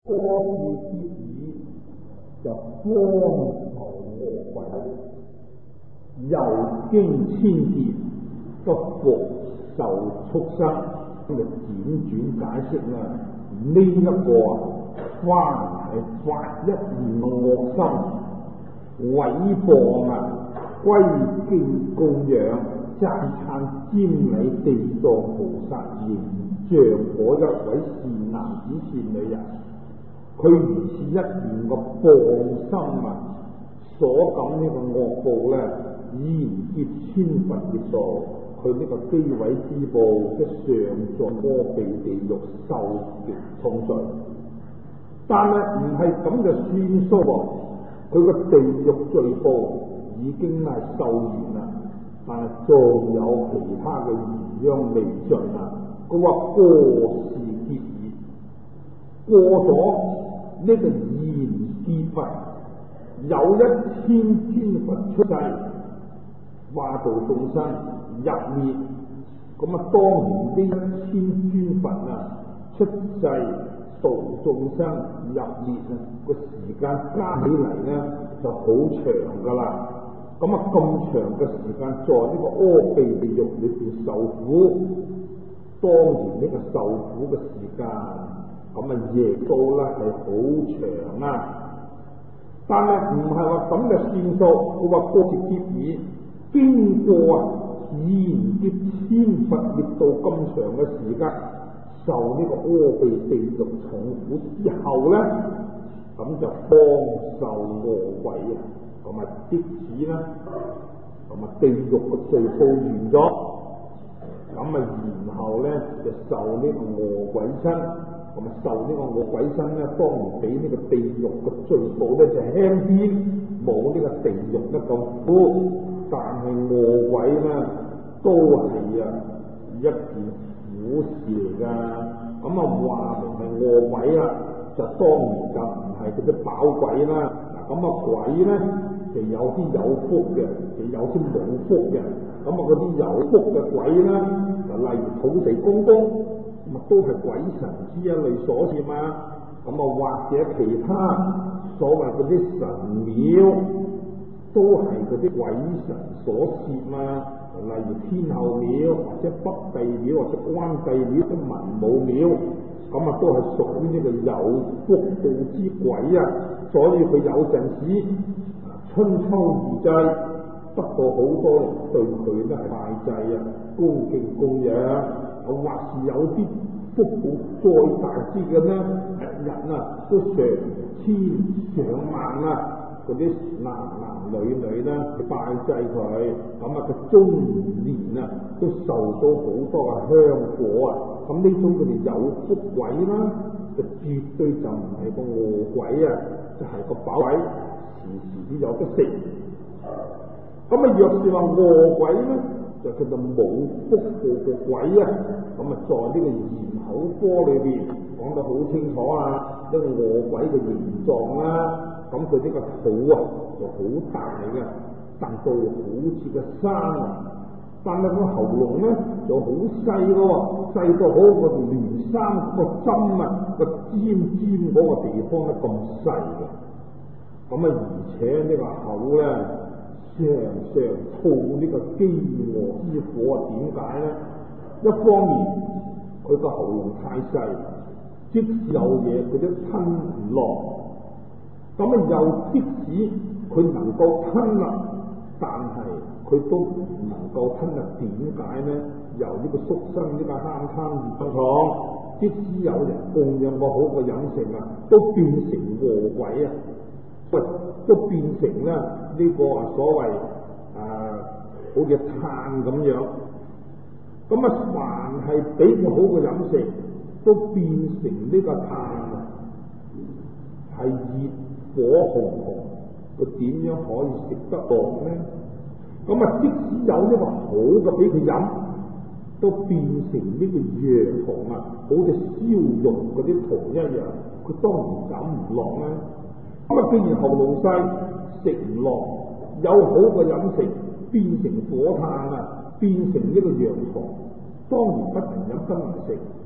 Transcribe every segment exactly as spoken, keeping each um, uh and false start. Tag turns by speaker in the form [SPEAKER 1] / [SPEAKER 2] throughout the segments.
[SPEAKER 1] 多次結語就方愁餓鬼，又經千劫不復受畜生。咁就輾轉解釋啦。呢、這、一個啊，凡係發一念惡心，毀謗啊，歸敬供養，讚歎瞻禮地藏菩薩形象嗰一位善男子善女人，佢如是一念嘅放心啊，所感呢個惡報咧，依然劫千佛劫道，佢呢個機位之報，即上座摩地地獄受極痛罪。但係唔係咁就算數喎，佢個地獄罪報已經係受完啦，但係仲有其他嘅餘殃未盡啊！佢話過是劫已，過咗呢個現劫佛，有一千尊佛出世，化度眾生入滅。咁啊，當然呢一千尊佛啊出世度眾生入滅啊，個時間加起嚟咧就好長噶啦。咁啊，咁長嘅時間在呢個阿鼻地獄裏邊受苦，當然呢個受苦嘅時間，咁啊亦都咧係好長啊。但係唔係話咁嘅算數，佢話過劫已，經過啊現劫千佛滅度咁長嘅時間，受呢個阿鼻地獄重苦之後咧，咁就方受餓鬼啊！咁啊，即使咧，咁啊地獄嘅罪報完咗，咁啊然後咧就受呢個餓鬼身，咁啊受呢個餓鬼身咧，當然比呢個地獄嘅罪報咧就輕啲，冇呢個地獄得咁苦，但係餓鬼咧都係啊一件苦事嚟噶。咁啊話明係餓鬼啊，就當然就唔係嗰啲飽鬼啦。嗱咁啊鬼咧就有啲有福嘅，就有啲冇福嘅。咁啊嗰啲有福嘅鬼咧，就例如土地公公，咁啊都係鬼神之一類所攝嘛。咁啊或者其他所謂嗰啲神廟，都係嗰啲鬼神所攝嘛。例如天后廟，或者北帝廟，或者關帝廟，啲文武廟，咁啊都係屬於呢個有福報之鬼啊。所以佢有陣時春秋二祭，得到好多人對佢咧係拜祭啊、恭敬供養，或是有啲福報再大啲嘅咧，人啊都上千上萬啊！嗰啲男男女女咧去拜祭佢，咁啊佢終年啊都受到好多嘅香火啊！咁呢種佢哋有福鬼啦，就絕對就唔係個餓鬼啊，就係、是、個飽鬼，時時都有得食。咁啊，若是話餓鬼咧，就叫做冇福報嘅鬼啊！咁啊，在呢個言口科裏邊講得好清楚啊，呢、這個餓鬼嘅形狀啦。咁佢呢個肚啊就好大嘅，大到好似個山啊，但係個喉嚨咧就好細嘅喎，細到好個連山個針啊個尖尖嗰個地方咧咁細嘅。咁啊，而且呢個口咧常常吐呢個飢餓之火啊，點解咧？一方面佢個喉嚨太細，即使有嘢佢都吞唔落。咁啊，又即使佢能夠吞啦，但係佢都唔能夠吞啦。點解咧？由呢個畜生呢個慳貪熱瘡，即使有人供養個好嘅飲食啊，都變成餓鬼啊！喂，都變成咧呢、這個所謂啊，好似炭咁樣。咁啊，凡係俾佢好嘅飲食，都變成呢個炭啊，係熱。火紅紅，佢點樣可以食得落咧？咁啊，即使有呢個好嘅俾佢飲，都變成呢個羊銅啊，好似燒肉嗰啲銅一樣，佢當然飲唔落啦。咁啊，既然喉嚨細食唔落，有好嘅飲食變成火炭啊，變成呢個羊銅，當然不能飲不能食。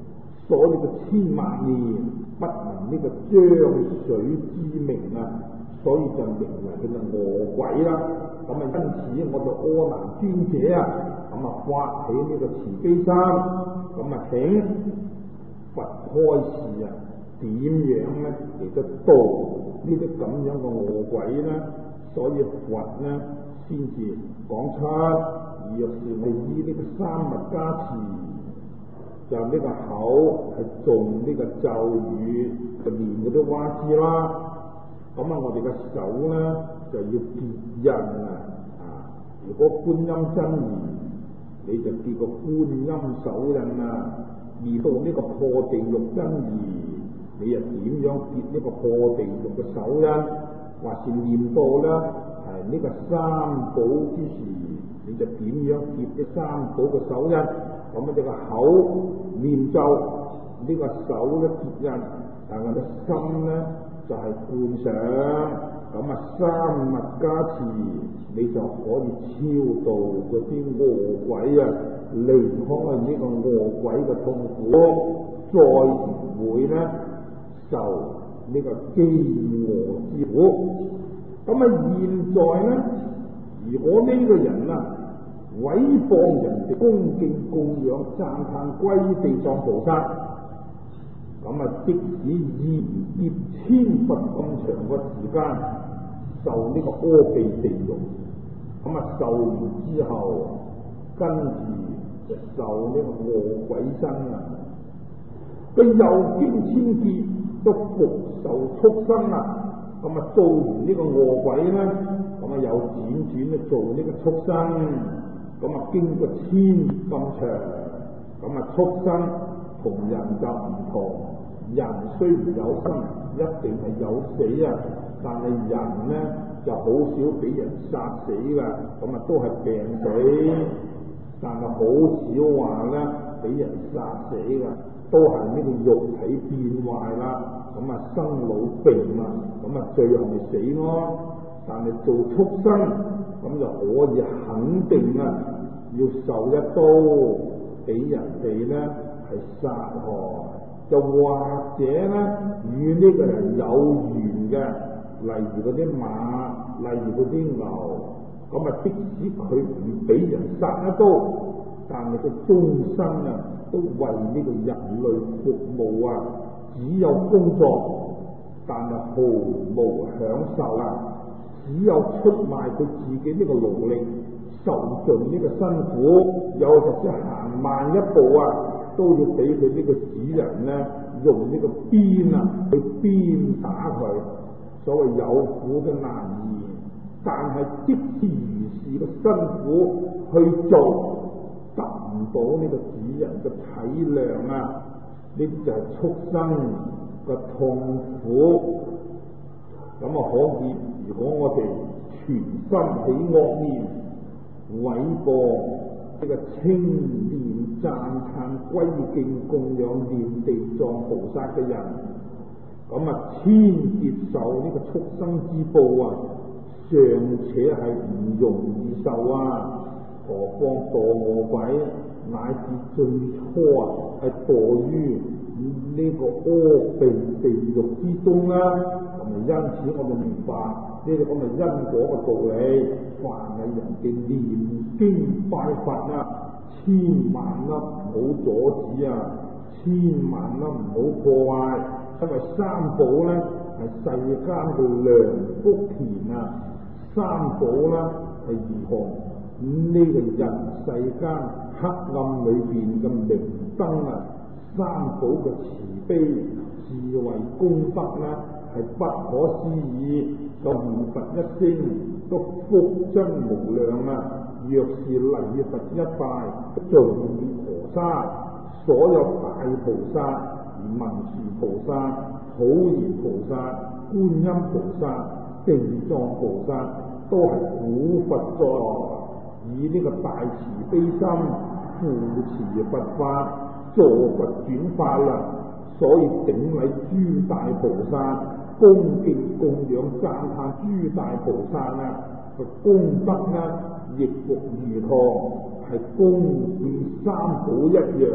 [SPEAKER 1] 所以個千萬年不聞呢個漿水之名啊，所以就名為佢嘅餓鬼啦。咁啊，因此我就阿難尊者啊，咁啊發起呢個慈悲心，咁啊請佛開示啊，點樣咧嚟得度呢啲咁樣嘅餓鬼咧？所以佛咧先至講出，若是你依呢個三密加持，就呢個口係誦呢個咒語，就念嗰啲哇字啦。咁啊，我哋嘅手咧就要結印啊！啊，如果觀音真言，你就結個觀音手印啊；遇到呢個破地獄真言，你又點樣結呢個破地獄嘅手印？或是念到咧係呢個三寶之時，你就點樣結啲三寶嘅手印？咁啊，你個口念咒，呢、這個手咧結印，但係個心咧就係觀想。咁啊，三密加持，你就可以超度嗰啲餓鬼啊，離開呢個餓鬼嘅痛苦，再會咧受呢個飢餓之苦。咁啊，現在咧，如果呢個人啊毀謗人哋，恭敬供養讚歎歸地藏菩薩，咁啊，即使延劫千佛咁長嘅時間，受呢個阿鼻地獄，咁啊受完之後，跟住就受呢個餓鬼身啊，佢又經千劫都復受畜生啊。咁啊，做完呢個餓鬼咧，咁啊又輾轉咧做呢個畜生，咁啊經過千咁長，咁啊畜生同人就唔同，人雖然有生，一定係有死啊，但係人咧就好少俾人殺死噶，咁啊都係病死，但係好少話咧俾人殺死噶，都係呢個肉體變壞啦。咁啊生老病啊，咁啊最後咪死咯。但係做畜生咁就可以肯定啊，要受一刀，俾人哋咧係殺害，又或者咧與呢個人有緣嘅，例如嗰啲馬，例如嗰啲牛，咁啊即使佢唔俾人殺一刀，但係佢終身啊都為呢個人類服務啊。只有工作，但係毫無享受啊！只有出賣佢自己呢個勞力，受盡呢個辛苦，有時即行慢一步啊，都要俾佢呢個主人咧用呢個鞭啊去鞭打佢。所謂有苦嘅難言，但係即使如是嘅辛苦去做，得唔到呢個主人嘅體諒啊！呢就係畜生嘅痛苦，咁啊可見，如果我哋全心起惡念，毀謗呢個稱念讚歎歸敬供養念地藏菩薩嘅人，咁啊千劫受呢個畜生之報啊，尚且係唔容易受啊，何況墮餓鬼？乃至最初啊，係墮於呢個阿鼻地獄之中啦。咁啊，因此我哋明白呢個咁嘅因果嘅道理。凡係人嘅念經拜佛啊，千萬粒唔好阻止啊，千萬粒唔好破壞。因為三寶咧係世間嘅良福田啊，三寶啦係如何呢、這個人世間黑暗裏邊嘅明燈啊，三寶嘅慈悲智慧功德咧係不可思議，就念佛一聲都福增無量啊！若是禮佛一拜，罪滅河沙，所有大菩薩、文殊菩薩、普賢菩薩、觀音菩薩、地藏菩薩都係古佛在，以呢個大慈悲心扶持佛法，助佛轉法輪，所以頂禮諸大菩薩，恭敬供養讚歎諸大菩薩啊，個功德呢亦復如同係恭敬三寶一樣，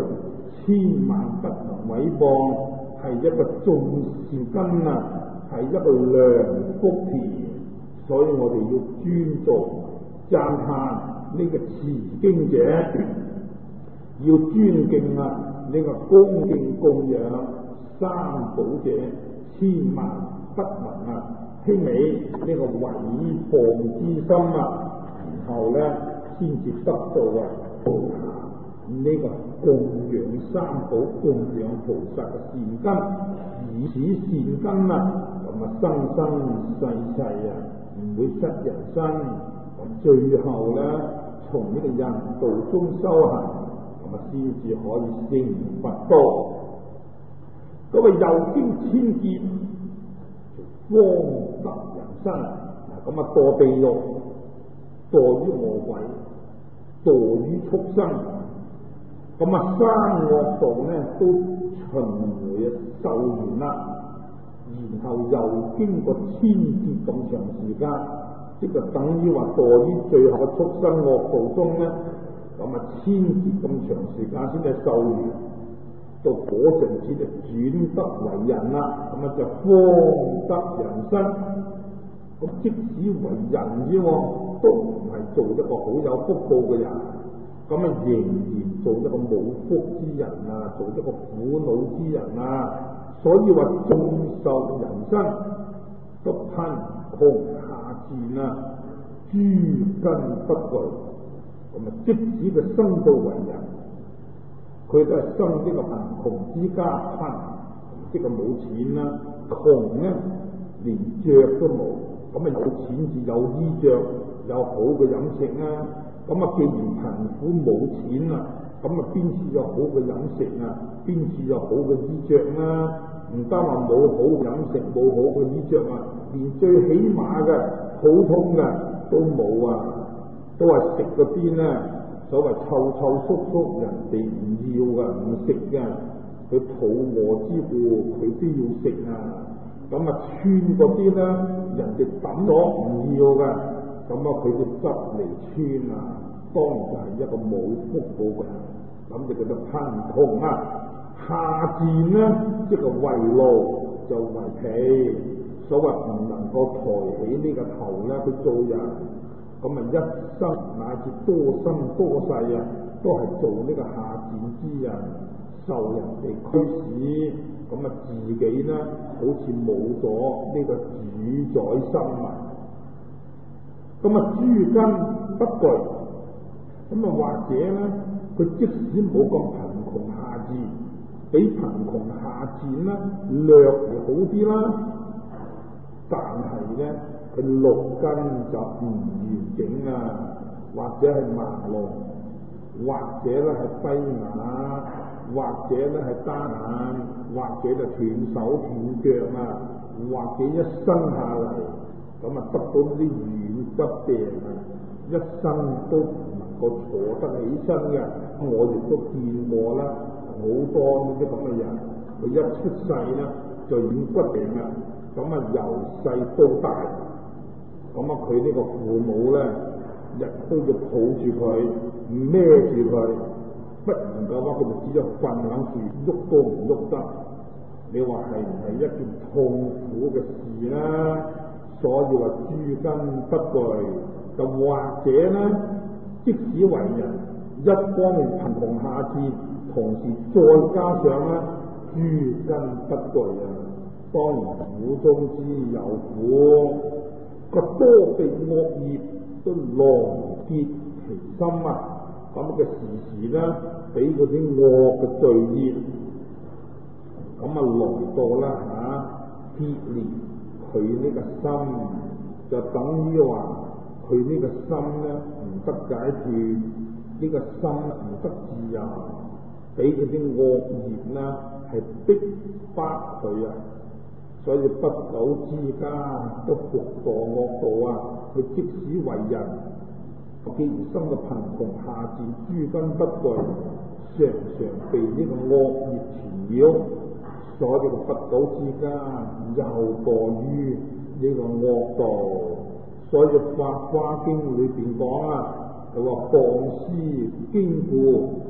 [SPEAKER 1] 千萬不能毀謗，係一個種善根啊，係一個良福田，所以我哋要尊重讚歎呢個持經者，要尊敬啊呢個恭敬供養三寶者，千萬不能啊輕微呢個毀謗之心啊，然後咧先至得到啊呢個供養三寶、供養菩薩嘅善根，以此善根啊，咁啊生生世世啊唔會失人身，咁最後咧從呢個人道中修行，咁啊先至可以成佛道。咁啊又經千劫，方得人身，咁啊墮地獄，墮於餓鬼，墮於畜生。咁啊，三惡道咧都循迴受完啦，然後又經過千劫咁長時間，即係等於話墮於最後嘅畜生惡道中咧，咁啊千劫咁長時間先至受完，到嗰陣時就轉得為人啦，咁啊就方得人身。咁即使為人啫，都唔係做一個好有福報嘅人。咁啊，仍然做一個冇福之人啊，做一個苦惱之人啊，所以話眾受人身，都貧窮下賤啊，諸根不具。咁啊，即使佢生到為人，佢都係生呢個貧窮之家，貧即係冇錢啦，窮咧連着都冇。咁啊，有錢至有衣着，有好嘅飲食啊。咁啊，既然貧苦冇錢啊，咁啊邊處有好嘅飲食啊？邊處有好嘅衣着啊？唔單話冇好飲食，冇好嘅衣着啊，連最起碼嘅普通嘅都冇啊，都係食嗰啲咧，所謂臭臭縮縮，人哋唔要噶，唔食噶，佢肚餓之故，佢都要食啊。咁啊，穿嗰啲咧，人哋抌咗唔要噶。咁啊，佢哋執嚟穿啊，當然就係一個冇福報嘅人，咁就叫做貧窮啊。下賤咧，即係為奴就為婢，所謂唔能夠抬起呢個頭咧，佢做人，咁啊一生乃至多生多世啊，都係做呢個下賤之人，受人哋驅使，咁啊自己咧好似冇咗呢個主宰心啊。咁啊，諸根不具，咁啊或者咧，佢即使冇咁貧窮下賤，比貧窮下賤咧略而好啲啦，但係咧佢六根就唔完整啊，或者係盲聾，或者咧係跛啞，或者咧係單眼，或者就斷手斷腳啊，或者一生下嚟。咁啊，得到啲軟骨病啊，一生都唔能夠坐得起身嘅。我亦都見過啦，好多呢啲咁嘅人，佢一出世咧就軟骨病啊。咁啊，由細到大，咁啊，佢呢個父母咧，日都要抱住佢，孭住佢，不然嘅話，佢就只有瞓喺住，喐都唔喐得。你話係唔係一件痛苦嘅事啦？所以話諸根不具，就或者咧，即使為人，一方面貧窮下賤，同時再加上咧諸根不具啊，當然苦中之有苦，個多地惡業都囊結其心啊，咁嘅時時咧俾嗰啲惡嘅罪業，咁啊來到啦嚇結連。佢呢個心就等於話佢呢個心咧唔得解脫，呢、這個心唔得自由，俾嗰啲惡業咧係逼迫佢啊，所以不久之家都復墮惡道啊！佢即使為人，既然生到貧窮下賤，諸根不具，常常被呢個惡業纏繞。所以個不久之間又墮於呢個惡道，所以《法華經》裏邊講啊，佢話放施經故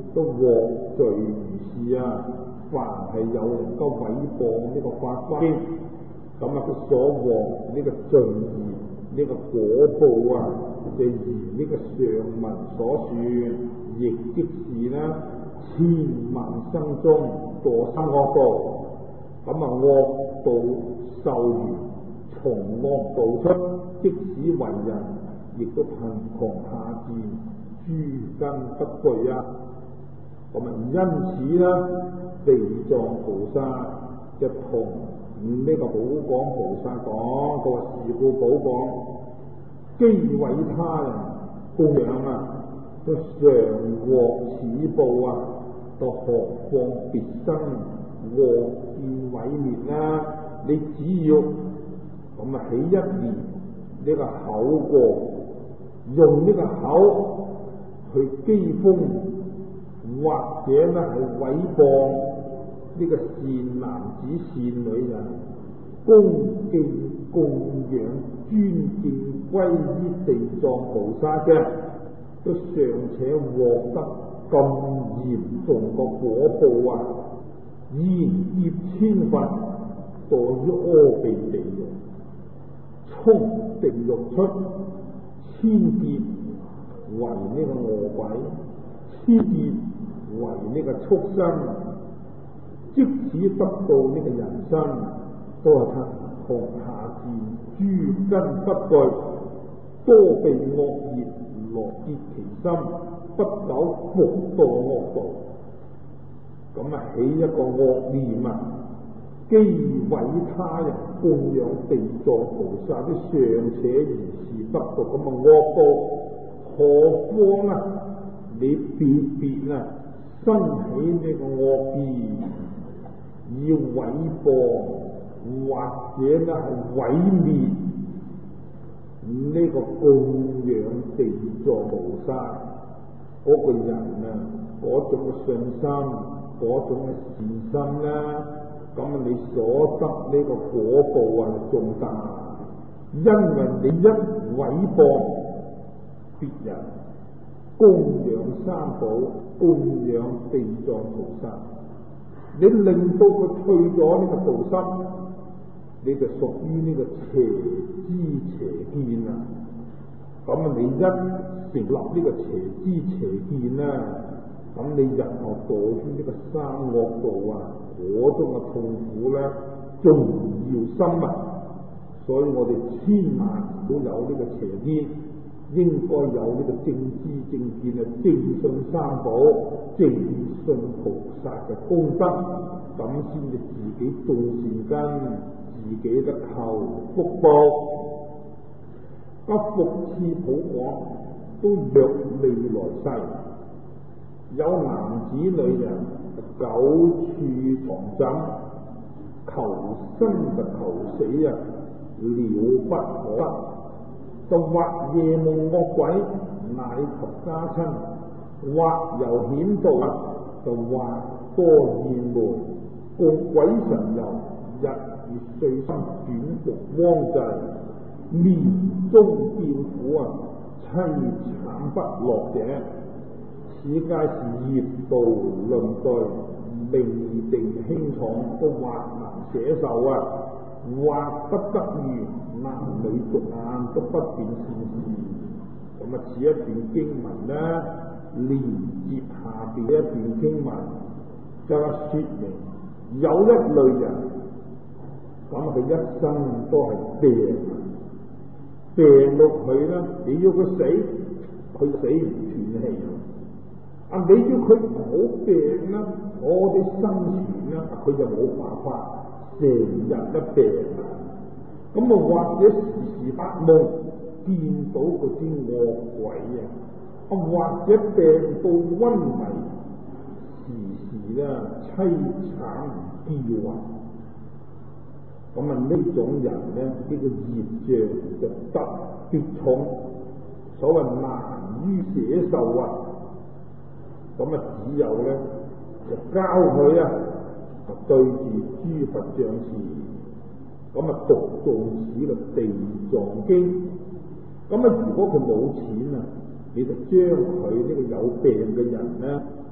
[SPEAKER 1] 都獲罪如是啊！凡係有人夠毀謗呢個法華經，咁啊佢所獲呢個罪業呢個果報啊，就如呢個上文所說，亦即是啦，千萬生中墮生惡道，咁啊惡道受完，從惡道出，即使為人，亦都貧窮下賤，諸根不具啊！咁啊，因此啦，地藏菩薩就同呢個寶廣菩薩講，佢話是故寶廣，譏毀他人供養啊，都常獲此報啊，都何況別生獲見毀滅啦？你只要咁啊起一念呢個口過，用呢個口去譏諷，或者咧係毀謗呢個善男子善女人，恭敬供養尊敬歸依地藏菩薩嘅，都尚且獲得咁嚴重個果報啊！現劫千分，墮於阿鼻地獄，從地獄出，千劫為呢個餓鬼，千劫為呢個畜生，即使得到呢個人身，都係貧窮下賤，諸根不具，多被惡業羅結其心，不久復墮惡道。咁啊起一個惡念啊，譏毀他人供養地藏菩薩，啲尚且如是得到咁啊惡報，何況啊你別別啊生起呢個惡意，要毀謗或者咧係毀滅呢個供養地藏菩薩嗰個人啊，嗰種嘅信心，嗰種嘅善心啦，咁你所得呢個果報啊重大，因為你一毀謗別人供養三寶，供養地藏菩薩，你令到佢退咗呢個道心，你就屬於呢個邪知邪見啊！咁啊，你一成立呢個邪知邪見啦，咁你日後墮於呢個三惡道啊，嗰種嘅痛苦咧，仲要深啊！所以我哋千萬都有呢個邪見。應該有呢個正知正見啊，正信三寶，正信菩薩嘅功德，咁先至自己種善根，自己得求福報。不復次寶廣，都若未來世，有男子女人久處床枕，求生就求死啊，了不可得。就或夜夢惡鬼，乃及家親；或遊險道，就或多現門，共鬼神遊，日月歲心轉復汪滯，面中叫苦啊，凄慘不樂者。此皆是業道論對，未定輕重，都或難捨受啊！或不得遇，男女逐眼都不辨善事。咁啊，此一段經文咧，連接下邊一段經文，就係說明有一類人，咁佢一生都係病，病到佢咧，你要佢死，佢死唔斷氣。啊，你要佢唔好病啦，我哋生存啦，佢就冇辦法。成日都病啊！咁啊，或者時時發夢見到嗰啲惡鬼啊，啊或者病到昏迷，時時啦凄慘叫啊！咁啊，呢種人咧，呢、這個業障就特別重，所謂難於捨受啊！咁啊，只有咧就教佢啊！對住諸佛像時，咁啊讀誦此個地藏經。咁啊，如果佢冇錢啊，你就將佢呢個有病嘅人咧，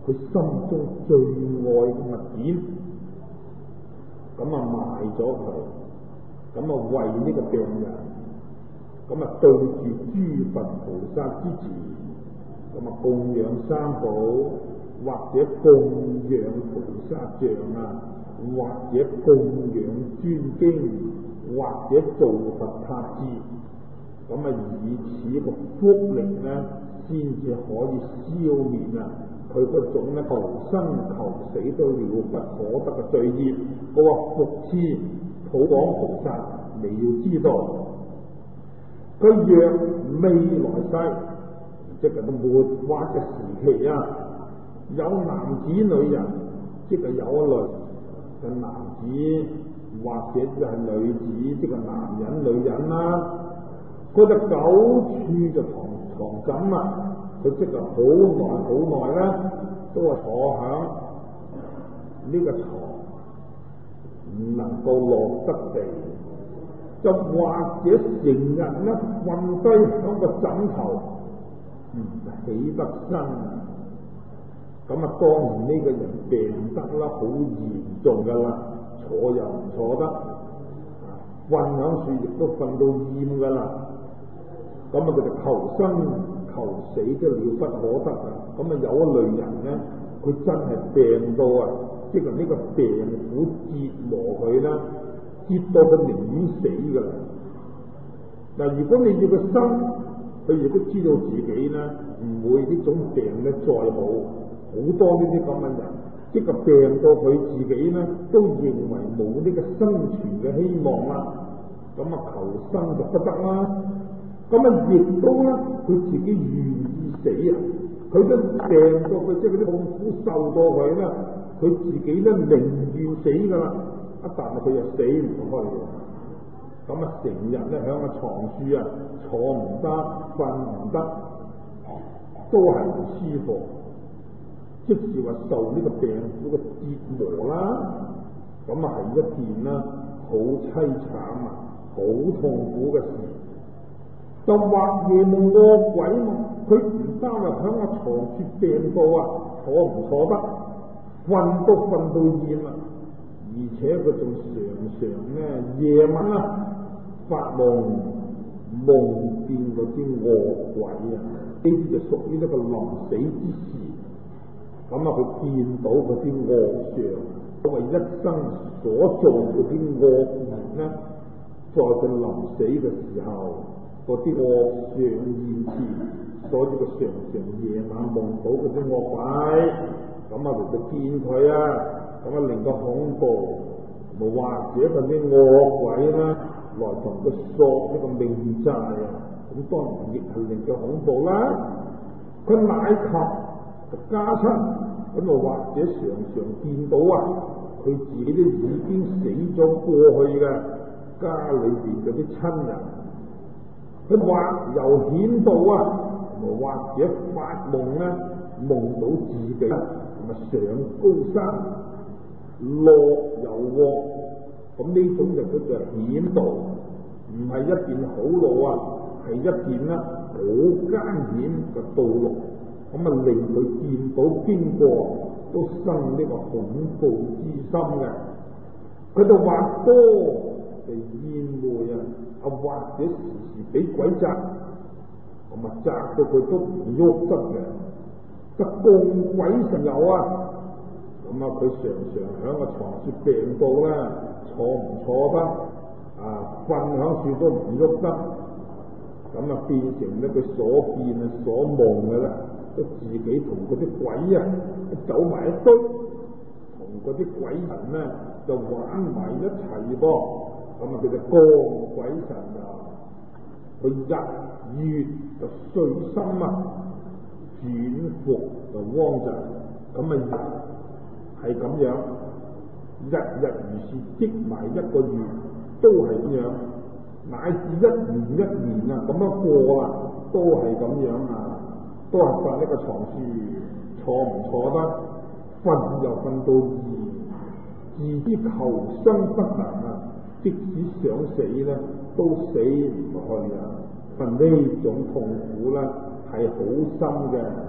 [SPEAKER 1] 佢心中最愛嘅物件，咁啊賣咗佢，咁啊為呢個病人，咁啊對住諸佛菩薩之前，咁啊供養三寶，或者供養菩薩像啊，或者供養尊經，或者做佛塔寺，咁啊以此個福力咧，先至可以消滅啊佢嗰種咧求生求死都了不可得嘅罪孽。嗰個復次普廣菩薩，你要知道，佢若未來世，即係到末法嘅時期啊，有男子女人，即係有一類嘅男子或者就係女子，即係男人女人啦，嗰隻九處就床床枕啊，佢即係好耐好耐咧，都係坐響呢個床，唔能夠落得地，就或者成日咧瞓低響個枕頭，唔起得身。咁啊，當然呢個人病得啦，好嚴重噶啦，坐又唔坐得，瞓響樹亦都瞓到厭噶啦。咁啊，佢就求生求死都了不可得啊！咁啊，有一類人咧，佢真係病到啊，即係呢個病苦折磨佢啦，折到佢寧願死噶啦。嗱，如果你要個心，佢亦都知道自己咧唔會呢種病咧再好。好多呢啲咁嘅人，即係病到佢自己咧，都認為冇呢個生存嘅希望啦。咁啊，求生就不得啦。咁啊，亦都咧，佢自己願意死啊！佢都病到佢，即係嗰啲痛苦受到佢咧，佢自己咧寧願死噶啦。一但係佢又死唔開嘅。咁啊，成日咧喺個床處啊，坐唔得，瞓唔得，都係唔舒服。即是話受呢個病苦嘅折磨啦，咁啊係一件啦好凄慘啊，好痛苦嘅事。就或夜夢惡鬼夢，佢唔單係響個床處病到啊，坐唔坐得，瞓都瞓到厭啊，而且佢仲常常咧夜晚啊發夢夢見嗰啲惡鬼啊，呢啲就屬於一個臨死之時。咁啊，佢見到嗰啲惡相，因為一生所做嗰啲惡業咧，在佢臨死嘅時候，嗰啲惡相現前，所以佢常常夜晚夢到嗰啲惡鬼，咁啊嚟到見佢啊，咁啊令到恐怖，或者嗰啲惡鬼咧來同佢索呢個命債啊，咁當然亦係令到恐怖啦。佢乃及家親，咁啊或者常常見到啊，佢自己都已經死咗過去嘅家裏邊嗰啲親人，佢或又顯到啊，或者發夢咧，夢到自己咁啊上高山落油鑊，咁呢種就叫做顯道，唔係一件好路啊，係一件咧好艱險嘅道路。咁啊，令佢見到經過都生呢個恐怖之心嘅，佢就或多被厭惡啊，啊或者時時俾鬼責，咁啊責到佢都唔喐得嘅，得供鬼神有啊，咁啊佢常常響個床處病到咧，坐唔坐得，啊瞓響處都唔喐得，咁啊變成咧佢所見啊所夢嘅啦。都自己同嗰啲鬼啊走埋一堆，同嗰啲鬼神咧就玩埋一齊噃，咁啊佢就降鬼神啊，佢日月就碎心啊，轉伏就汪雜，咁啊日係咁樣，日日如是積埋一個月都係咁樣，乃至一年一年啊咁樣過啦，都係咁樣啊。都係瞓呢個床處，坐唔坐得，瞓又瞓到厭，自知求生不能啊！即使想死咧，都死唔去啊！瞓呢種痛苦咧係好深嘅，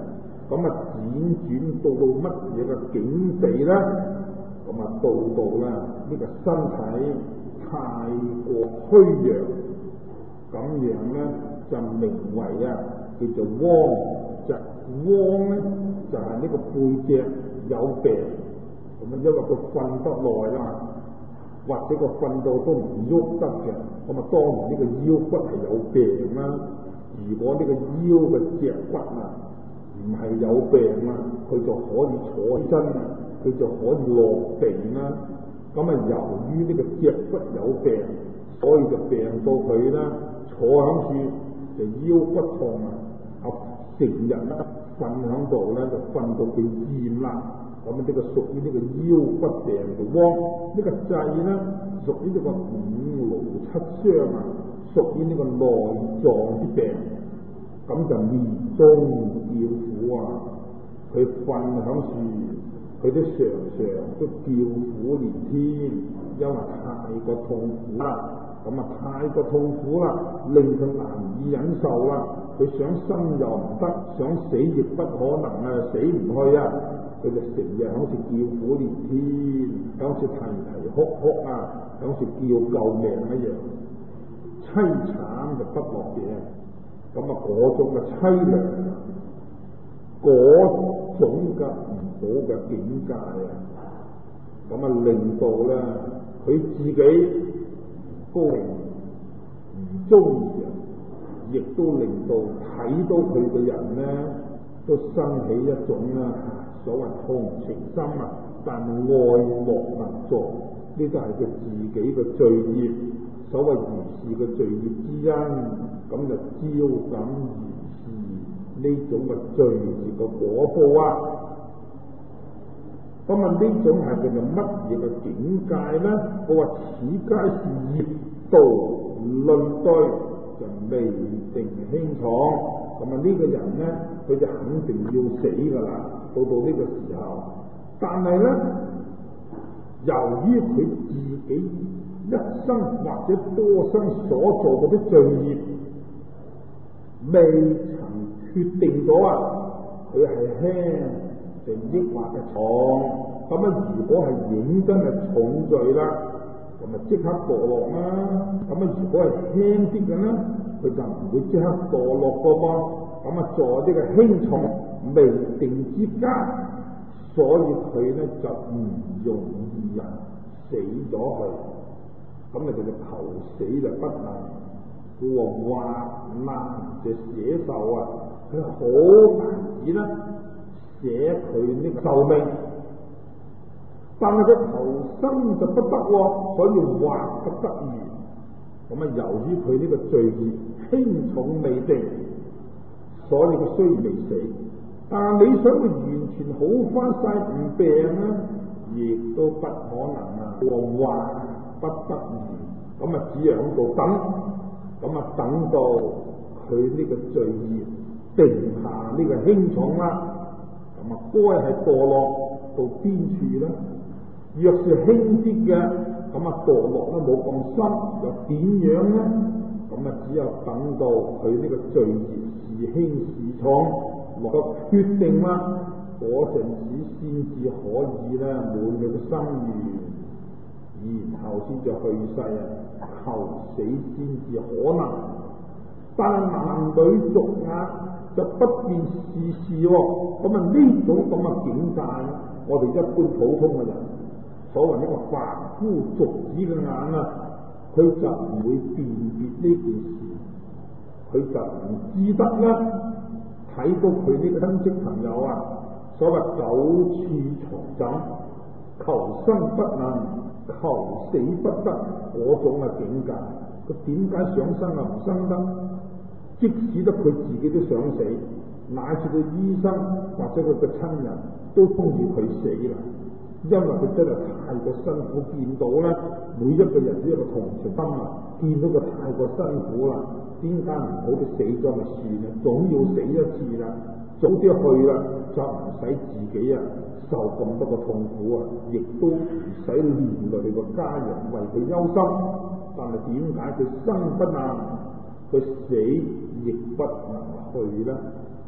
[SPEAKER 1] 咁啊輾轉到到乜嘢嘅境地咧？咁啊到到咧呢個身體太過虛弱，咁樣咧就名為啊叫做汪，就汪咧就係、是、呢個背脊有病，咁啊因為佢瞓得耐啦，或者個瞓到都唔喐得嘅，咁啊當然呢個腰骨係有病啦。如果呢個腰嘅脊骨啊唔係有病啊，佢就可以坐起身啊，佢就可以落地啦。咁啊由於呢個脊骨有病，所以就病到佢啦，坐響處就腰骨痛啊，啊成日咧瞓響度咧就瞓到佢厭啦。咁啊呢個屬於呢個腰骨病嘅汪，呢個掣咧屬於呢個五勞七傷啊，屬於呢個內臟之病。咁就面中叫苦啊！佢瞓響樹，佢都常常都叫苦連天，因為太過痛苦啦。咁啊太過痛苦啦，令佢難以忍受啦。佢想生又唔得，想死亦不可能啊，死唔去啊！佢就成日好似叫苦連天，好似啼啼哭哭啊，好似叫救命一樣，凄慘就不落嘅。咁啊，嗰種嘅淒涼，嗰種嘅唔好嘅境界啊，咁啊令到咧佢自己高興唔中意啊，亦都令到睇到佢嘅人咧都生起一種啊所謂同情心啊，但愛莫能助，呢都係佢自己嘅罪孽。所謂如是嘅罪孽之因，咁就招感如是呢種嘅罪孽嘅果報啊！咁啊呢種係叫做乜嘢嘅境界咧？我話此皆是業道論對，就未定輕重。咁啊呢個人咧，佢就肯定要死噶啦！到到呢個時候，但係咧，由於佢自己一生或者多生所做嗰啲罪孽未曾決定咗啊，佢係輕定抑或嘅重？咁啊，如果係認真係重罪啦，咁啊即刻墮落啦。咁啊，如果係輕啲嘅咧，佢就唔會即刻墮落個噃。咁啊，在呢個輕重未定之間，所以佢咧就唔容易啊死咗去。咁你哋就求死就不能，佢話患難就寫壽啊，佢好難以啦寫佢呢個壽命，但係佢求生就不得喎，所以患不得愈。咁啊，由於佢呢個罪孽輕重未定，所以佢雖然未死，但係你想佢完全好翻晒唔病咧，亦都不可能啊！我患不得愈，咁啊只係喺度等，咁啊等到佢呢個罪孽定下呢個輕重啦，咁啊該係墮落到邊處咧？若是輕啲嘅，咁啊墮落都冇咁深，又點樣咧？咁啊只有等到佢呢個罪孽是輕是重落個決定啦，嗰陣時先至可以咧滿佢嘅心願，然後先至去世啊，求死先至可能。但係男女俗雅就不辨世事喎，咁啊呢種咁嘅境界，我哋一般普通嘅人，所謂呢個凡夫俗子嘅眼啊，佢就唔會辨別呢件事，佢就唔知得啦。睇到佢呢個親戚朋友啊，所謂久處重枕，求生不能，求死不得嗰種嘅境界，佢點解想生啊唔生得？即使得佢自己都想死，乃至到醫生或者佢嘅親人都中意佢死啦，因為佢真係太過辛苦，見到咧每一個人都有個同情心啊，見到佢太過辛苦啦，點解唔好佢死咗咪算啦？總要死一次啦，早啲去啦，就唔使自己啊受咁多個痛苦啊，亦都唔使連累你個家人為佢憂心。但係點解佢生不能，佢死亦不能去呢？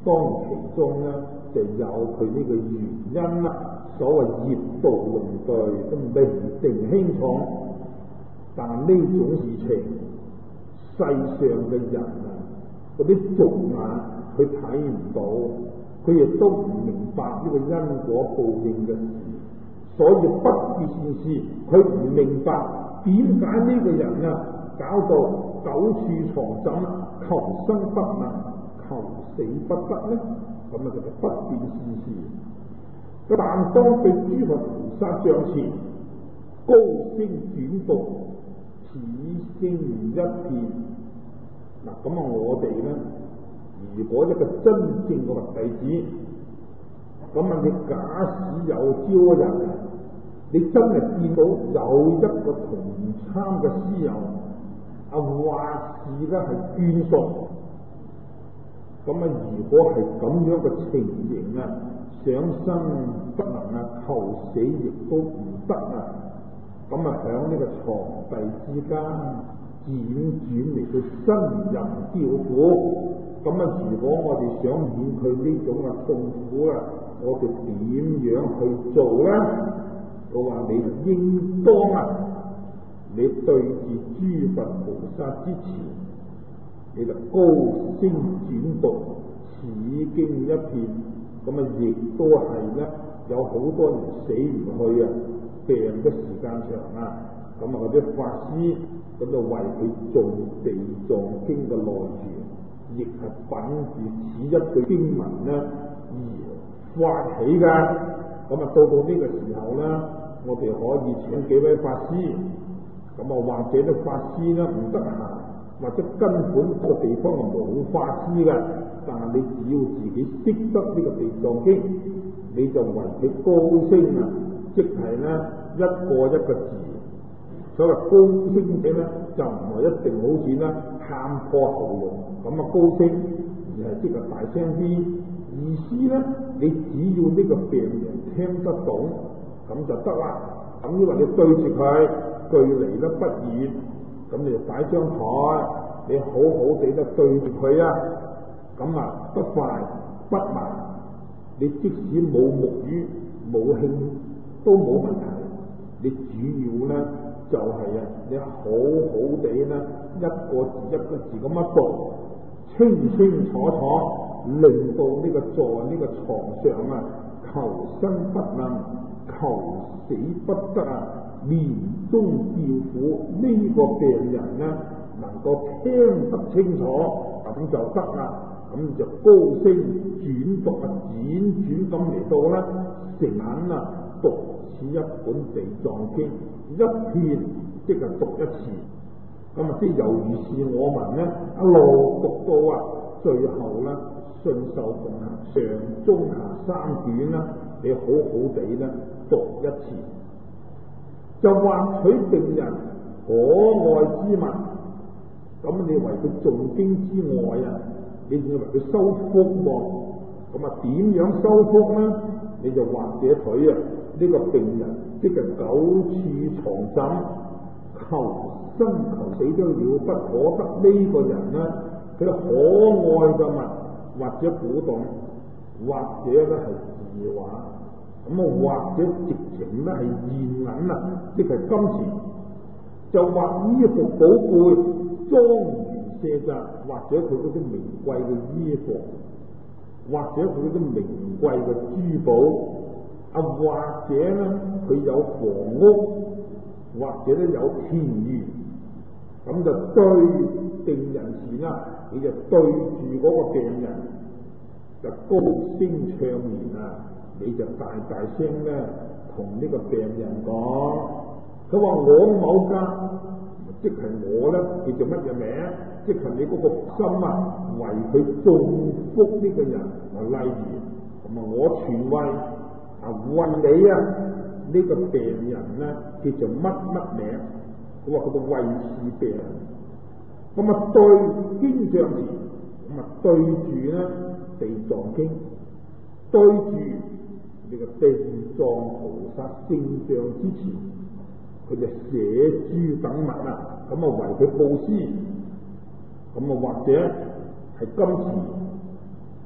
[SPEAKER 1] 當其中咧就有佢呢個原因啦。所謂業道輪對都未定輕重，但呢種事情世上嘅人啊，嗰啲俗眼佢睇唔到，佢亦都唔明白呢個因果報應嘅事，所以不是善事，佢唔明白點解呢個人啊搞到久處藏枕，求生不能，求死不得呢？咁啊叫做不辨善事。但當對諸佛菩薩像前，高聲轉讀此經一片。嗱，咁啊我哋咧，如果一個真正嘅佛弟子，咁啊你假使有朝一日，你真係見到有一個同參嘅師友，啊或是咧係眷屬，咁啊如果係咁樣嘅情形啊，想生不能啊，求死亦都唔得啊！咁啊，喺呢個床笫之間輾轉嚟到呻吟叫苦。咁啊，如果我哋想免佢呢種嘅痛苦啊，我哋點樣去做咧？我話你應當啊，你對住諸佛菩薩之前，你就高聲轉讀此經一片。咁啊，亦都係咧，有好多人死唔去啊，病嘅時間長啊，咁啊嗰啲法師咁就為佢做地藏經嘅內傳，亦係品住此一句經文咧而發起嘅。咁啊，到到呢個時候咧，我哋可以請幾位法師，咁啊或者啲法師咧唔得閒，或者根本個地方係冇法師嘅。但係你只要自己識得呢個地藏經，你就為佢高聲啊，即係咧一個一個字。所謂高聲者咧，就唔係一定好似咧喊破喉嚨咁啊高聲，而係即係大聲啲。意思咧，你只要呢個病人聽得懂，咁就得啦。咁因為你對住佢，距離得不遠，咁你就擺張台，你好好地咧對住佢啊。咁啊，不快不慢，你即使冇木魚冇磬都冇問題。你主要咧就係、是、啊，你好好地咧一個字一個字咁樣讀，清清楚楚，令到呢個坐呢個床上啊，求生不能，求死不得啊，面中叫苦呢、這個病人咧能夠聽得清楚，咁就得啦。咁就高聲轉讀啊，輾轉咁嚟到啦，成晚啊讀此一本地藏經一遍，即係讀一次。咁啊，即係猶如是我們咧一路讀到啊，最後咧信受奉行上中下三卷啦，你好好地咧讀一次，就獲取病人可愛之物。咁你為佢誦經之外啊，你仲要為佢修福喎，咁啊點樣修福咧？你就或者佢啊呢個病人即係久處藏枕，求生求死都了不可得呢個人咧，佢可愛嘅物或者古董，或者咧係字畫，咁啊或者直情咧係現銀啊，即係金錢，就或衣服寶貝莊嚴卸責，或者佢嗰啲名貴嘅衣服，或者佢嗰啲名貴嘅珠寶，啊或者咧佢有房屋，或者咧有田園，咁就對病人前啦，你就對住嗰個病人就高聲唱言啊，你就大大聲咧同呢個病人講，佢話我某家。即係我咧叫做乜嘢名？即係你嗰個心啊，為佢種福呢個人啊，例如咁啊，我傳位啊，問你啊，呢、這個病人咧叫做乜乜名？佢話佢個位是病人，咁啊對經上前，咁啊對住咧地藏經，對住呢個地藏菩薩聖像之前。佢就寫諸等物啊，咁啊為佢布施，咁啊或者係金錢，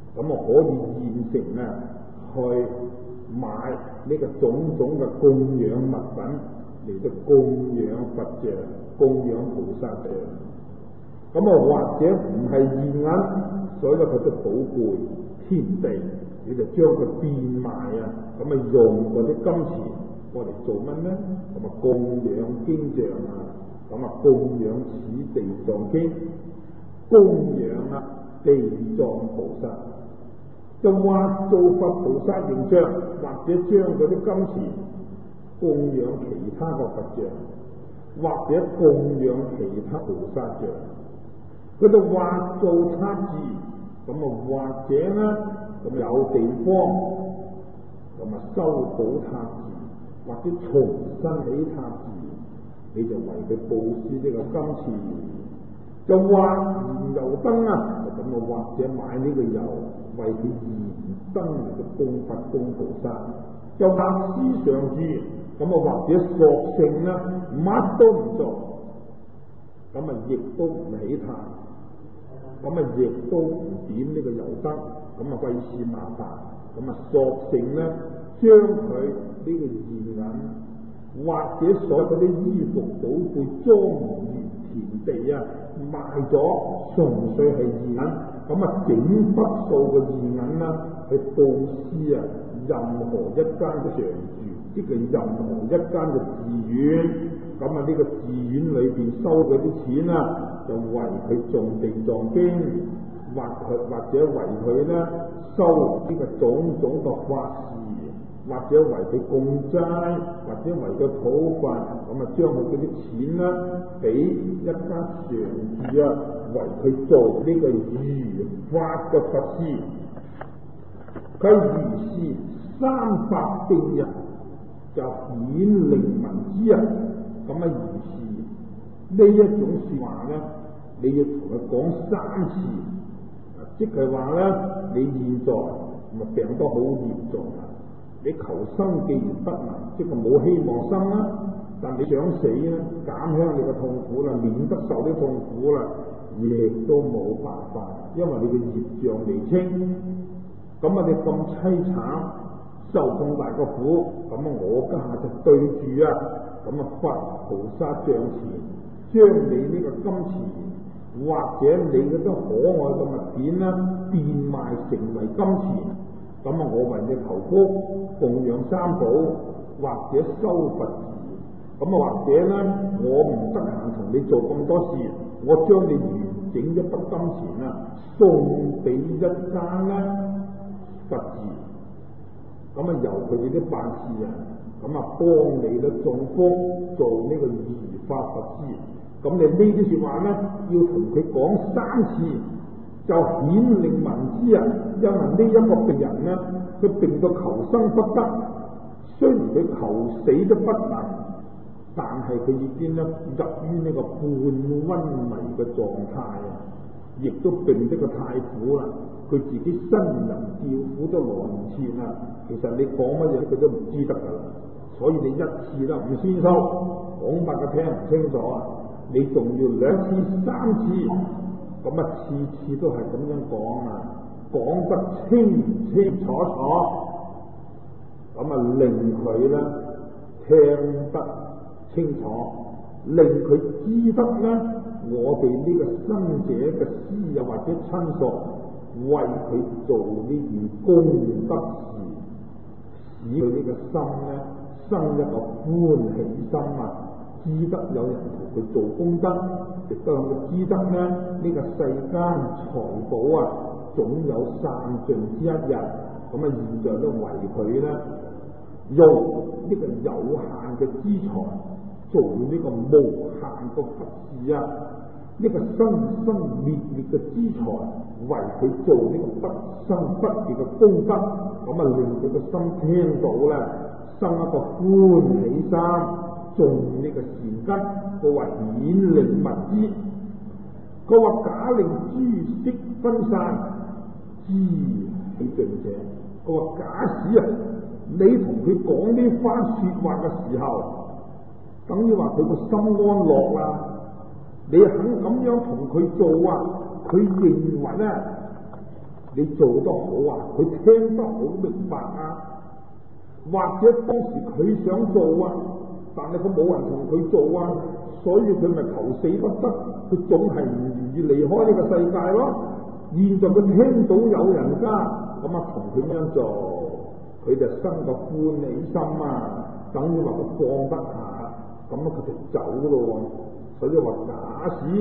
[SPEAKER 1] 咁啊可以現成啊去買呢個種種嘅供養物品嚟到供養佛像、供養菩薩像。咁啊或者唔係現銀，所以咧佢都寶貝天地，你就將佢變賣啊，咁啊用嗰啲金錢過嚟做乜咧？咁啊供養經像啊，咁啊供養此地藏經，供養啊地藏菩薩。就話做佛菩薩形象，或者將嗰啲金錢供養其他個佛像，或者供養其他菩薩像。佢就話做塔寺，咁啊或者咧咁有地方咁啊修補塔寺，或者重新起塔寺，你就為佢布施呢個金錢。就話燃油燈啊，咁啊或者買呢個油為佢燃燈嚟到供佛供菩薩。就話思想住，咁啊或者索性咧乜都唔做，咁啊亦都唔起塔，咁啊亦都唔點呢個油燈，咁啊費事麻煩，咁啊索性咧將佢呢個現銀或者所有嗰啲衣服寶貝莊園田地啊賣咗，純粹係現銀，咁啊整筆數嘅現銀啦去布施啊任何一間嘅常住，即係任何一間嘅寺院，咁啊呢個寺院裏邊收嗰啲錢啊，就為佢誦地藏經，或佢或者為佢咧收呢個種種嘅法事，或者為佢供齋，或者為佢討飯，咁啊將佢嗰啲錢啦俾一間常住啊，為佢做呢個如法嘅法事。佢如是三百病人就顯靈聞之啊，咁啊如是呢一種說話咧，你要同佢講三次，即係話咧，你現在咪病得好嚴重啊！你求生既然不能，即係冇希望生啦，但你想死咧，減輕你嘅痛苦啦，免得受啲痛苦啦，亦都冇辦法，因為你嘅業障未清。咁啊，你咁淒慘，受咁大個苦，咁啊，我家下就對住啊，咁啊，佛菩薩像前，將你呢個金錢或者你嗰啲可愛嘅物件啦，變賣成為金錢，咁啊，我為你求福，供養三寶，或者修佛寺，咁啊，或者咧，我唔得閒同你做咁多事，我將你完整一筆金錢啊，送俾一間咧。佛寺，咁啊由佢哋啲辦事啊，咁啊幫你咧種福做呢個如法佛師，咁你呢啲說話咧要同佢講三次，就顯靈聞之啊！因為呢一個病人咧，佢病到求生不得，雖然佢求死都不能，但係佢已經咧入於呢個半昏迷嘅狀態啊，亦都病得個太苦啦。佢自己新人叫苦都來唔切啦，其實你講乜嘢佢都唔知得噶啦，所以你一次都唔先收，講白佢聽唔清楚啊，你仲要兩次三次，咁啊次次都係咁樣講啊，講得清清楚楚，咁啊令佢咧聽得清楚，令佢知得咧我哋呢個生者嘅師又或者親屬。為佢做呢件功德事，使佢呢個心咧生一個歡喜心啊！知得有人同佢做功德，亦都有佢知得咧呢、這個世間財寶啊，總有散盡之一日。咁啊，現在都為佢咧用呢個有限嘅資財做呢個無限嘅佛事啊！呢個生生滅滅嘅資財，為佢做呢個不生不滅嘅功德，咁啊令佢個心聽到咧，生一個歡喜心，種呢個善根。佢話顯靈聞之，佢話假令諸色分散，知起盡者。佢話假使啊，你同佢講呢番說話嘅時候，等於話佢個心安樂啦。你肯咁樣同佢做啊？佢認為咧， 你做得好啊，佢聽得好明白啊，或者當時佢想做啊，但係佢冇人同佢做啊，所以佢咪求死不得，佢總係唔願意離開呢個世界咯。現在佢聽到有人家咁啊同佢咁樣做，佢就生個歡喜心啊，等於話佢放得下，咁啊佢就走咯。所以話假使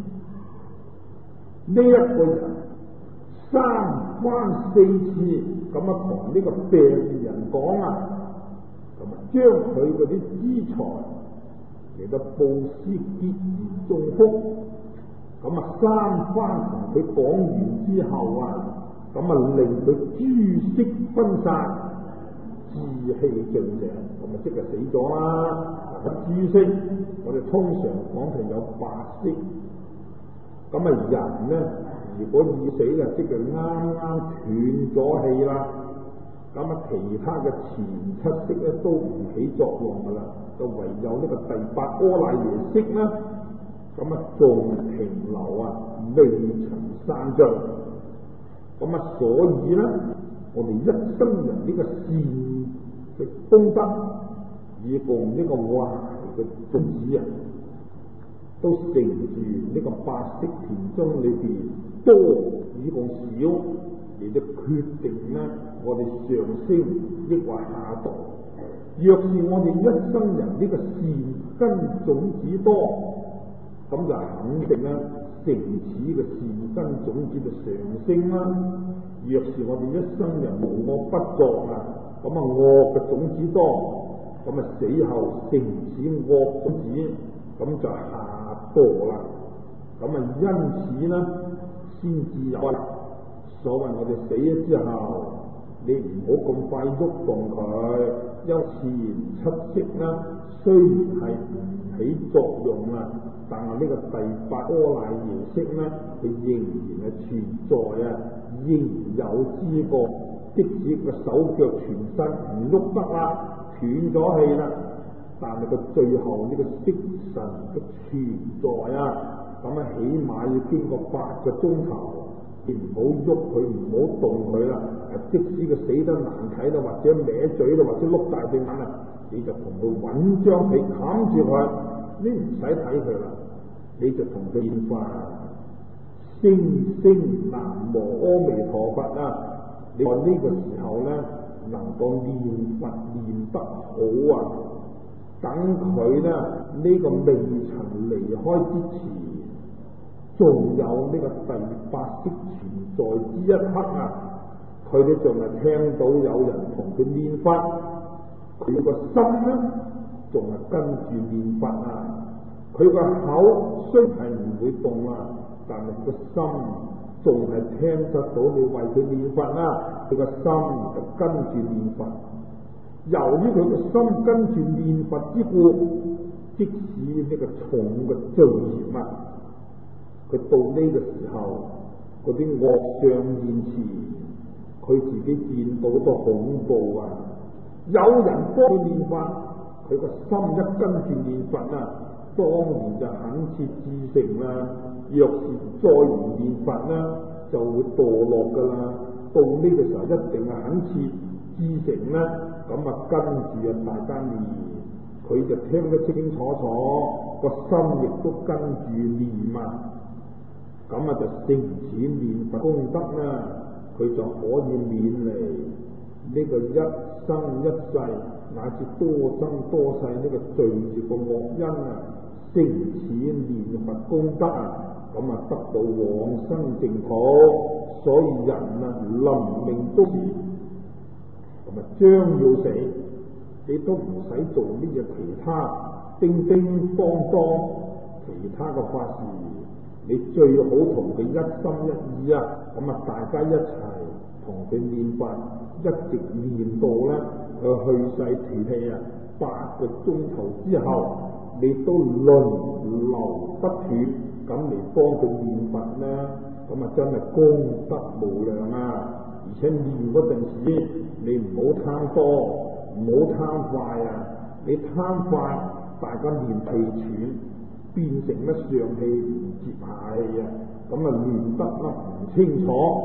[SPEAKER 1] 呢一個人三番四次咁啊同呢個病人講啊，咁啊將佢嗰啲資財嚟到布施結而種福，咁啊三番同佢講完之後啊，咁啊令佢諸色分散，志氣盡淨，咁啊即係死咗啦。諸色我哋通常講係有八色，咁啊人咧如果已死啊，即係啱啱斷咗氣啦，咁啊其他嘅前七色咧都唔起作用噶啦，就唯有呢個第八阿賴耶識啦，咁啊仲停留啊未曾散盡，咁啊所以咧我哋一生人呢個善嘅功德，以共呢個壞嘅種子啊，都乘住呢個八識田中裏邊多以共少，嚟到決定咧我哋上升抑或下墮。若是我哋一生人呢個善根種子多，咁就肯定咧乘此嘅善根種子就上升啦。若是我哋一生人無惡不作啊，咁啊惡嘅種子多，咁啊死後乘此惡種子，咁就下墮啦。咁啊因此呢先至有所謂我哋死咗之後，你唔好咁快喐動佢，因前七識呢雖然係唔起作用啦，但係呢個第八阿賴耶識呢，佢仍然係存在啊，仍有知覺，即使個手腳全身唔喐得啦，斷咗氣啦，但係佢最後呢個色神嘅存在啊，咁啊起碼要經過八個鐘頭，你唔好喐佢，唔好動佢啦。即使佢死得難睇啦，或者歪嘴啦，或者碌大隻眼啊，你就同佢揾張被冚住佢，你唔使睇佢啦，你就同佢念法，聲聲南無阿彌陀佛啊！你話呢個時候咧，能夠念佛念得好啊，等佢咧呢、這個未曾離開之前，仲有呢個第八識存在之一刻啊，佢哋仲係聽到有人同佢念佛，佢個心咧仲係跟住念佛啊，佢個口雖係唔會動啊，但係個心仲係聽得到你為佢念佛啦，佢個心就跟住念佛。由於佢個心跟住念佛之故，即使呢個重嘅罪孽啊，佢到呢個時候嗰啲惡相現前，佢自己見到都恐怖啊！有人幫佢念佛，佢個心一跟住念佛啊，當然就肯切至誠啦。若是再唔念佛啦，就會墮落噶啦。到呢個時候一定係肯切至誠啦，咁啊跟住啊大家念，佢就聽得清清楚楚，個心亦都跟住念啊，咁啊就乘此念佛功德啦，佢就可以免離呢個一生一世乃至多生多世呢個罪孽嘅惡因啊，乘此念佛功德啊，咁啊得到往生淨土。所以人啊臨命終時，咁啊將要死，你都唔使做呢嘢其他叮叮當當其他嘅法事，你最好同佢一心一意啊，咁啊大家一齊同佢念佛，一直念到咧佢去世斷氣啊，八個鐘頭之後，你都輪流不斷咁嚟幫佢念佛咧，咁啊真係功德無量啊！而且念嗰陣時，你唔好貪多，唔好貪快啊！你貪快，大家念氣喘，變成乜上氣唔接下氣啊！咁啊念得啦唔清楚，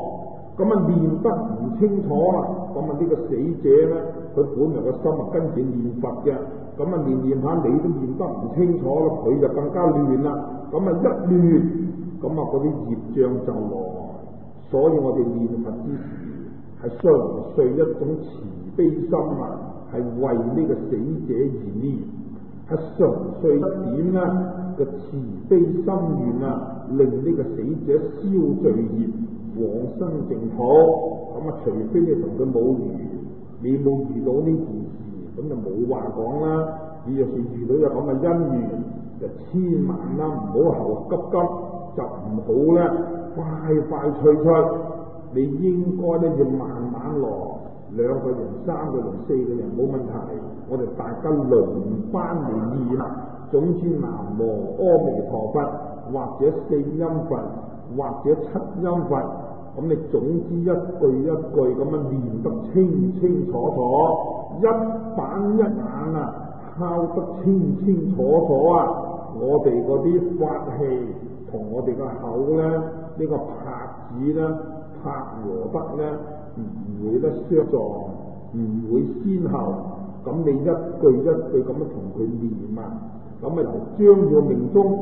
[SPEAKER 1] 咁啊練得唔清楚啦，咁啊呢個死者咧，佢本來個心啊跟住念佛嘅，咁啊練練下你都練得唔清楚啦，佢就更加亂啦，咁啊一亂，咁啊嗰啲業障就來，所以我哋念佛之時係純粹一種慈悲心啊，係為呢個死者而念，係純粹一點啦嘅慈悲心願啊，令呢個死者消罪業，往生淨土。咁啊，除非你同佢冇緣，你冇遇到呢件事，咁就冇話講啦。你若是遇到有咁嘅因緣，就千萬啦，唔好後急急，就唔好咧快快脆脆。你應該咧要慢慢來，兩個人、三個人、四個人冇問題。我哋大家輪番嚟念，總之南無阿彌陀佛，或者四音佛，或者七音佛。咁你總之一句一句咁樣念得清清楚楚，一板一眼啊，敲得清清楚楚啊！我哋嗰啲法器同我哋個口咧，呢、這個拍子咧，拍和得咧，唔會得相撞，唔會先後。咁你一句一句咁樣同佢念啊，咁啊由將要命中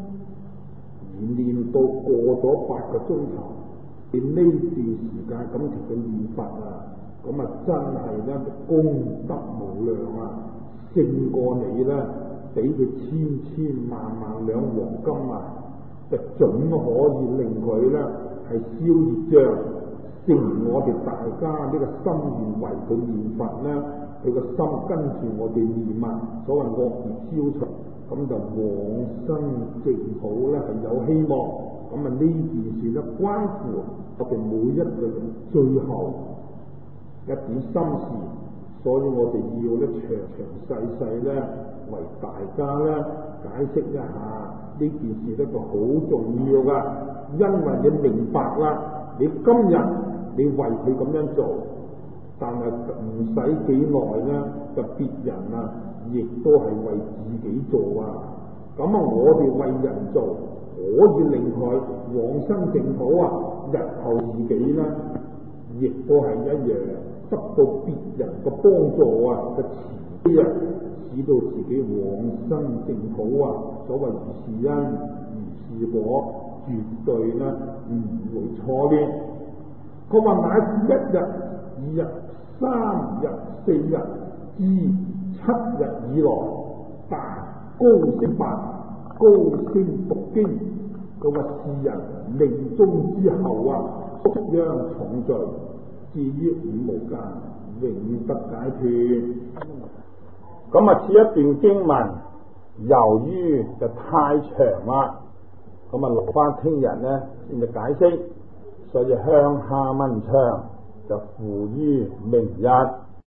[SPEAKER 1] 念到過咗八個鐘頭。你呢段時間咁同佢念佛啊，咁啊真係咧功德無量啊，勝過你咧俾佢千千萬萬兩黃金啊，就準可以令佢咧係消業障，成我哋大家呢個心願為佢念佛咧，佢個心跟住我哋念啊，所謂惡業消除，咁就往生淨土咧係有希望。咁啊呢件事咧關乎我哋每一個人最後一點心事，所以我哋要咧詳詳細細咧為大家咧解釋一下呢件事咧，個好重要噶，因為你明白啦，你今日你為佢咁樣做，但係唔使幾耐咧，就別人啊亦都係為自己做啊，咁啊我哋為人做。可以令佢往生淨土啊！日後自己呢，亦都係一樣得到別人嘅幫助啊嘅慈悲啊，使到自己往生淨土啊！所謂如是因如是果，絕對呢唔會錯呢。佢話乃至一日、二日、三日、四日至七日以來，大高聲法。高聲讀經，佢話世人命終之後啊，宿殃重罪，至於五無間，永不解脫。咁啊，此一段經文，由於就太長啦，咁啊留翻聽日咧先至解釋，所以向下文長就付於明日。